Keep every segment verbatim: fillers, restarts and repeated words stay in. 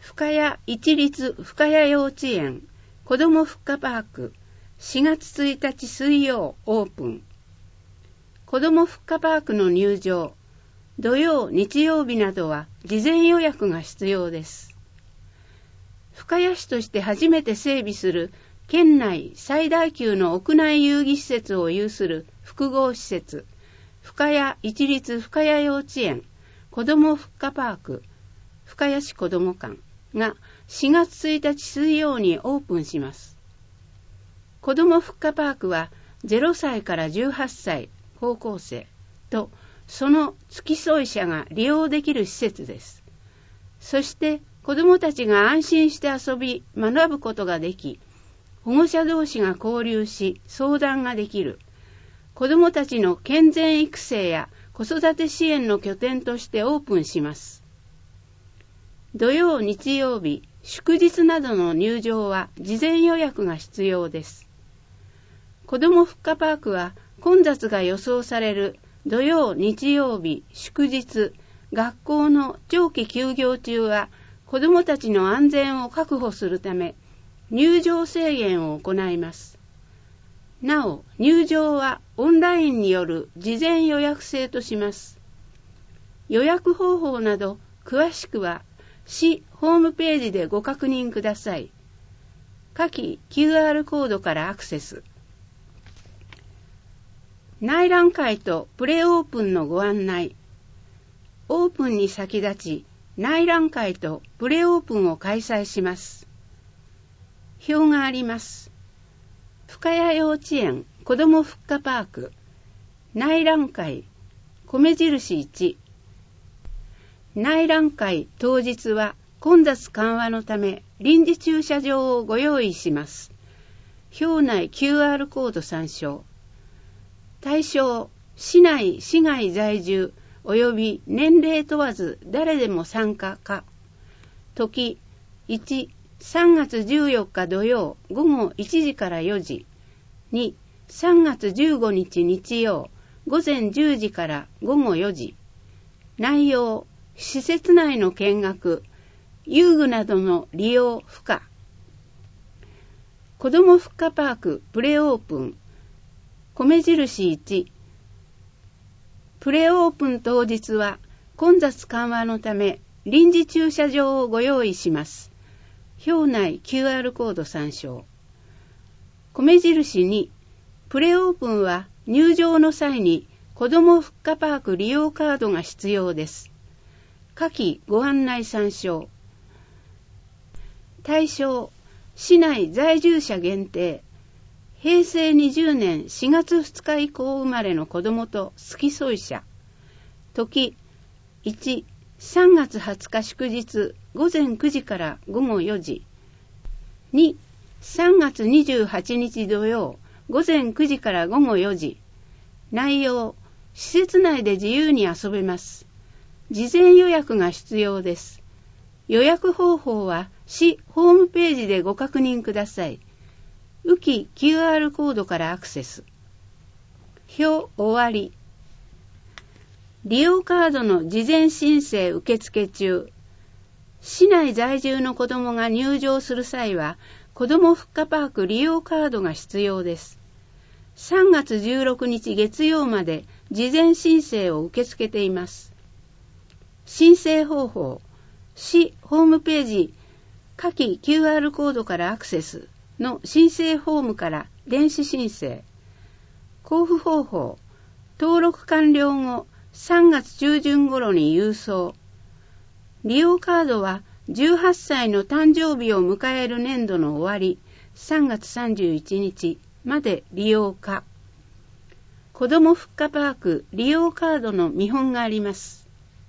深谷一律深谷幼稚園子ども復活パークしがつついたち水曜オープン。子ども復活パークの入場、土曜、日曜日などは事前予約が必要です。深谷市として初めて整備する県内最大級の屋内遊戯施設を有する複合施設、深谷一律深谷幼稚園子ども復活パーク深谷市子ども館がしがつついたち水曜にオープンします。子ども復活パークはゼロさいからじゅうはっさい高校生とその付き添い者が利用できる施設です。そして子どもたちが安心して遊び学ぶことができ、保護者同士が交流し相談ができる、子どもたちの健全育成や子育て支援の拠点としてオープンします。土曜、日曜日、祝日などの入場は事前予約が必要です。子ども復活パークは混雑が予想される土曜、日曜日、祝日、学校の長期休業中は子どもたちの安全を確保するため入場制限を行います。なお、入場はオンラインによる事前予約制とします。予約方法など詳しくは市ホームページでご確認ください。下記 キューアール コードからアクセス。内覧会とプレオープンのご案内。オープンに先立ち、内覧会とプレオープンを開催します。表があります。深谷幼稚園子ども復活パーク内覧会米印いち。内覧会当日は混雑緩和のため臨時駐車場をご用意します。表内 キューアール コード参照。対象、市内、市外在住及び年齢問わず誰でも参加か。時、いち、さんがつじゅうよっか土曜午後いちじからよじ。に、さんがつじゅうごにち日曜午前じゅうじから午後よじ。内容、施設内の見学、遊具などの利用不可。子ども復活パークプレオープン米印いち。プレオープン当日は混雑緩和のため臨時駐車場をご用意します。表内 キューアール コード参照。米印に、プレオープンは入場の際に子ども復活パーク利用カードが必要です。下記ご案内参照。対象、市内在住者限定。へいせいにじゅうねんしがつふつか以降生まれの子どもと付き添い者。時、いち、さんがつはつか祝日午前くじから午後よじ。に、さんがつにじゅうはちにち土曜午前くじから午後よじ。内容、施設内で自由に遊べます。事前予約が必要です。予約方法は市ホームページでご確認ください。浮き キューアール コードからアクセス。表終わり。利用カードの事前申請受付中。市内在住の子どもが入場する際は、子ども復活パーク利用カードが必要です。さんがつじゅうろくにち月曜まで事前申請を受け付けています。申請方法、市ホームページ、下記 キューアール コードからアクセスの申請フォームから電子申請。交付方法、登録完了後さんがつちゅうじゅん頃に郵送。利用カードはじゅうはっさいの誕生日を迎える年度の終わりさんがつさんじゅういちにちまで利用可。子ども復活パーク利用カードの見本があります。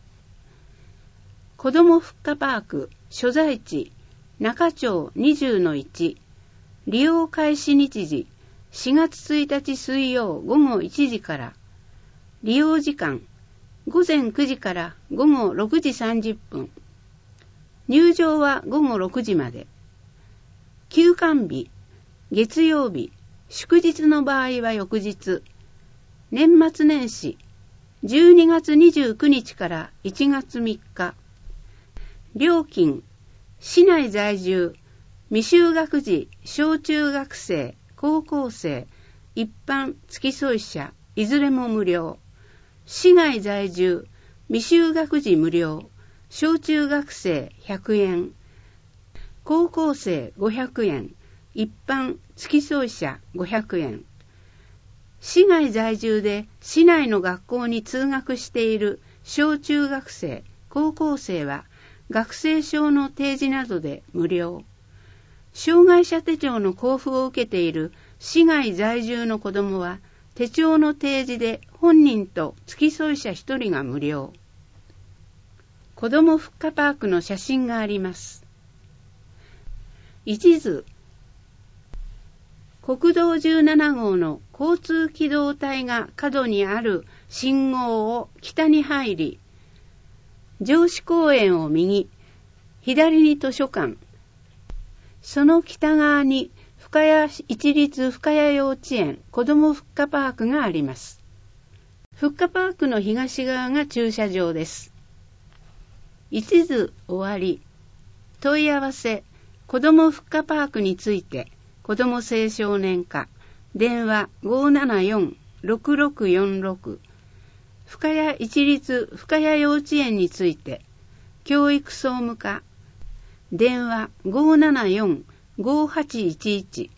子ども復活パーク所在地中町 にじゅうのいち。利用開始日時しがつついたち水曜午後いちじから。利用時間午前くじから午後ろくじさんじゅっぷん。入場は午後ろくじまで。休館日月曜日、祝日の場合は翌日。年末年始じゅうにがつにじゅうくにちからいちがつみっか。料金市内在住、未就学児、小中学生、高校生、一般付添者、いずれも無料。市外在住、未就学児無料、小中学生ひゃくえん、高校生ごひゃくえん、一般付添者ごひゃくえん。市外在住で市内の学校に通学している小中学生、高校生は学生証の提示などで無料。障害者手帳の交付を受けている市外在住の子どもは手帳の提示で本人と付添者ひとりが無料。子ども復課パークの写真があります。一図。国道じゅうなな号の交通機動帯が角にある信号を北に入り、城址公園を右、左に図書館、その北側に深谷市立深谷幼稚園子ども復課パークがあります。復課パークの東側が駐車場です。一図終わり。問い合わせ、子ども復課パークについて、子ども青少年課、電話 ごーななよん ろくろくよんろく、深谷市立深谷幼稚園について、教育総務課、電話 ごーななよん ごーはちいちいち、